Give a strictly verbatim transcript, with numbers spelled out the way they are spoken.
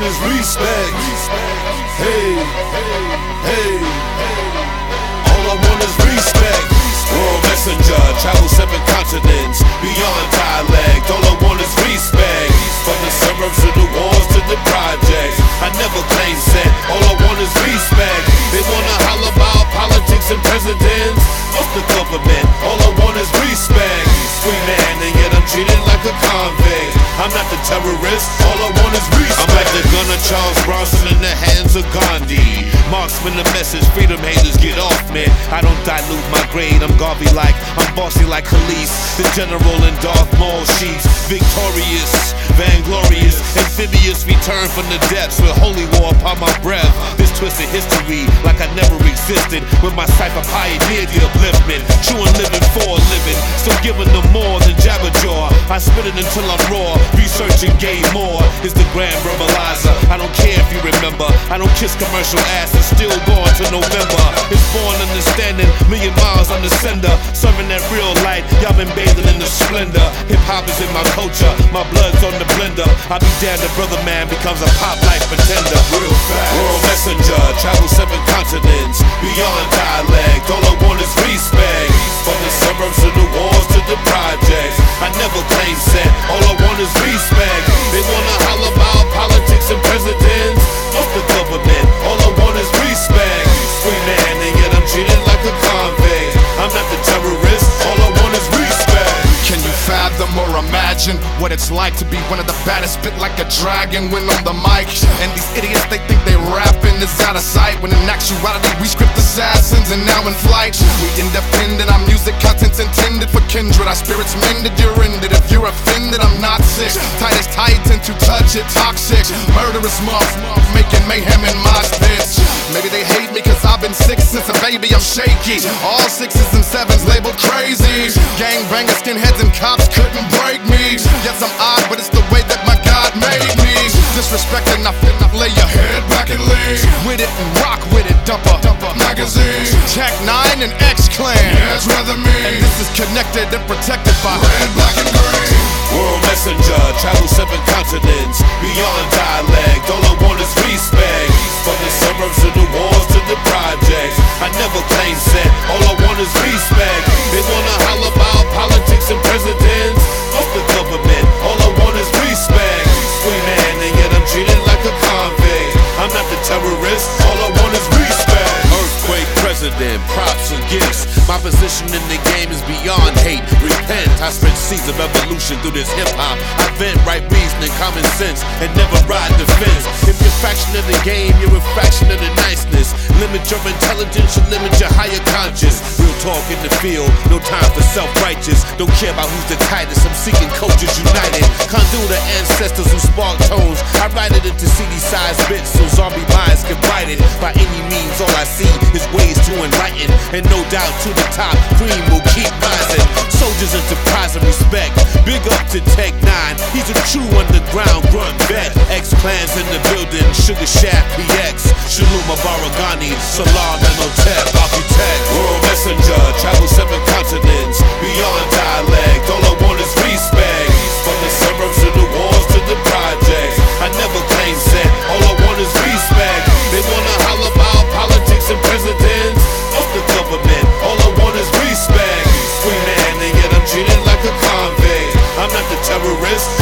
want is respect. Hey, hey, all I want is respect. World messenger, travel seven continents, beyond dialect. All I want is respect. From the suburbs to the walls to the projects, I never claim set. All I want is respect. They wanna holler about politics and presidents. Fuck the government. All I want is respect. Free man, and yet I'm treated like a convict. I'm not the terrorist. All I want is respect. I'm like the gunner Charles Bronson in the hands of Gandhi. Marksman, the message, freedom haters get off, man. I don't dilute my grade. I'm Garvey like, I'm bossy like Khalees. The general in Darth Maul sheets. Victorious, vainglorious, amphibious, return from the depths with holy war upon my breath. This twisted history like I never existed. With my cipher pioneered the upliftment. True and living for a living. Still giving them more than Jabberjaw. I spit it until I'm raw. Research and gain more. Is the grand verbalizer. I don't care if you remember. I don't kiss commercial ass. It's still going to November. It's born understanding. Million miles on the sender. Serving that real light. Y'all been bathing in the splendor. Hip hop is in my culture. My blood's on the blender. I be damned if brother man becomes a pop life pretender. Real fast. World messenger. Travel seven continents. Beyond dialect. All I want is respect. From the suburbs to the walls to the projects. I never claim set. All I want is respect. They wanna holler about politics and presidents. Fuck the government. All I want is respect. Free man, and yet I'm treated like a convict. I'm not the terrorist. All I want is respect. Can you fathom or imagine what it's like to be one of the baddest, spit like a dragon when on the mic? And these idiots, they think they rapping is out of sight, when in actuality we script assassins and now in flight. We independent, our music content's intended for kindred. Our spirits mended, you're ended. If you're offended, I'm not sick. Tight as tight, tend to touch it, toxic. Murderous muff, making mayhem in my pits. Maybe they hate me cause I've been sick since a baby, I'm shaky. All sixes and sevens labeled crazy. Gangbangers, skinheads and cops couldn't break me. Yes, I'm odd, but it's the way that my God made me. Disrespecting, I feel not lay your head back and leave with it and rock with it, dump a, dump a magazine. Tech nine and X-Clan, yeah, it's rather me. And this is connected and protected by red, black and green. World messenger, travel seven continents, beyond dialect. All I want is respect. From the suburbs to the walls to the projects, I never claim set. All I want is respect. They wanna holler about politics and presidents. Fuck the government. All I want is respect. Free man, and yet I'm treated like a convict. I'm not the terrorist. All I want is respect. Earthquake president, props and gifts. My position in the game is beyond hate. Repent, I spent seeds of evolution through this hip-hop. I vent right reason and common sense, and never ride the fence. If you're fraction of the game, you're a fraction of the niceness. Limit your intelligence, you limit your higher conscious. Real talk in the field, no time for self-righteous. Don't care about who's the tightest, I'm seeking cultures united. Conduit the ancestors who spark tones. I write it into C D-sized bits so zombie minds can bite it. By any means, all I see is ways to enlighten. And no doubt to the top, cream will keep rising. Soldiers enterprise and respect. Big up to Tech nine, he's a true underground grunt vet. X-Clans in the building, Sugar Shack P X, Shaluma Baragani, Salam Menotep, Architect. World messenger, travel seven continents, beyond dialect. All I want is respect. From the suburbs to the walls to the projects, I never claim set. All I want is respect. They wanna holler about politics and presidents. Fuck the government. All I want is respect. Free man, and yet I'm treated like a convict. I'm not the terrorist.